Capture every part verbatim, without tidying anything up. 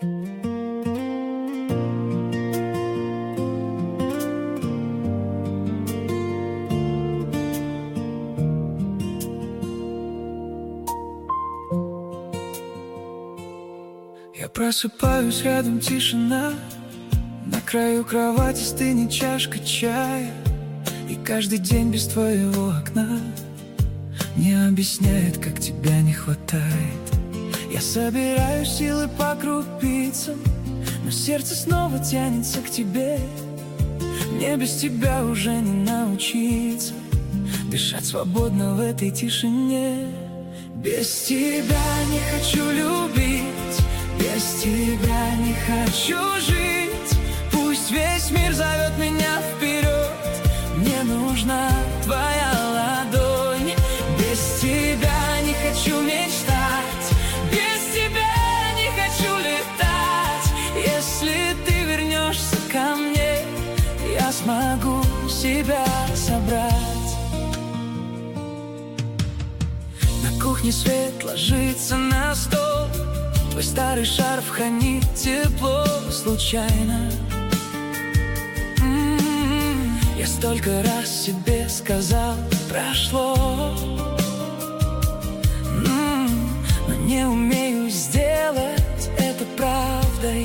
Я просыпаюсь, рядом тишина, на краю кровати стынет чашка чая. И каждый день без твоего окна мне объясняет, как тебя не хватает. Я собираю силы по крупицам, но сердце снова тянется к тебе. Мне без тебя уже не научиться дышать свободно в этой тишине. Без тебя не хочу любить, без тебя не хочу жить. Пусть весь мир зовет меня вперед, мне нужна твоя ладонь. Без тебя не хочу мечтать, без тебя не хочу летать. Если ты вернешься ко мне, я смогу себя собрать. На кухне свет ложится на стол, твой старый шарф хранит тепло случайно. М-м-м, я столько раз себе сказал, прошло, М-м, но не умею сделать это правдой.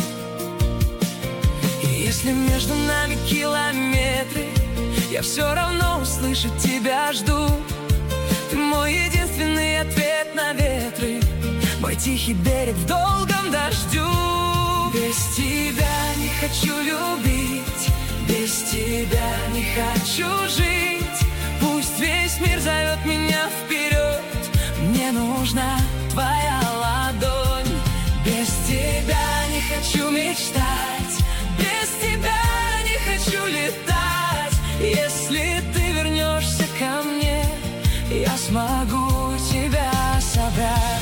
И если между нами километры, я все равно услышать тебя жду. Ты мой единственный ответ на ветры, мой тихий берег в долгом дождю. Без тебя не хочу любить, без тебя не хочу жить. Пусть весь мир зовет меня вперед, мне нужна твоя ладонь. Без тебя не хочу мечтать, без тебя не хочу летать. Если ты вернешься ко мне, я смогу тебя собрать.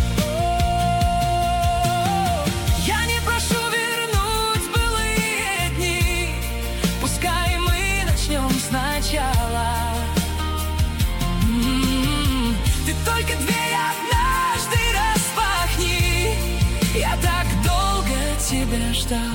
М-м-м, ты только дверь однажды распахни, я так долго тебя ждал.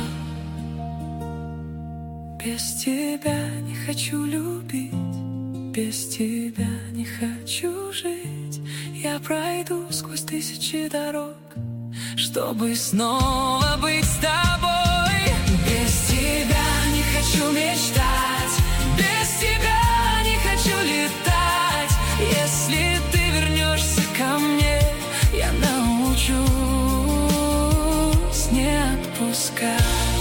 Без тебя не хочу любить, без тебя не хочу жить. Я пройду сквозь тысячи дорог, чтобы снова быть с тобой. Без тебя не хочу мечтать, без тебя не хочу летать. Если ты вернешься ко мне, я научусь не отпускать.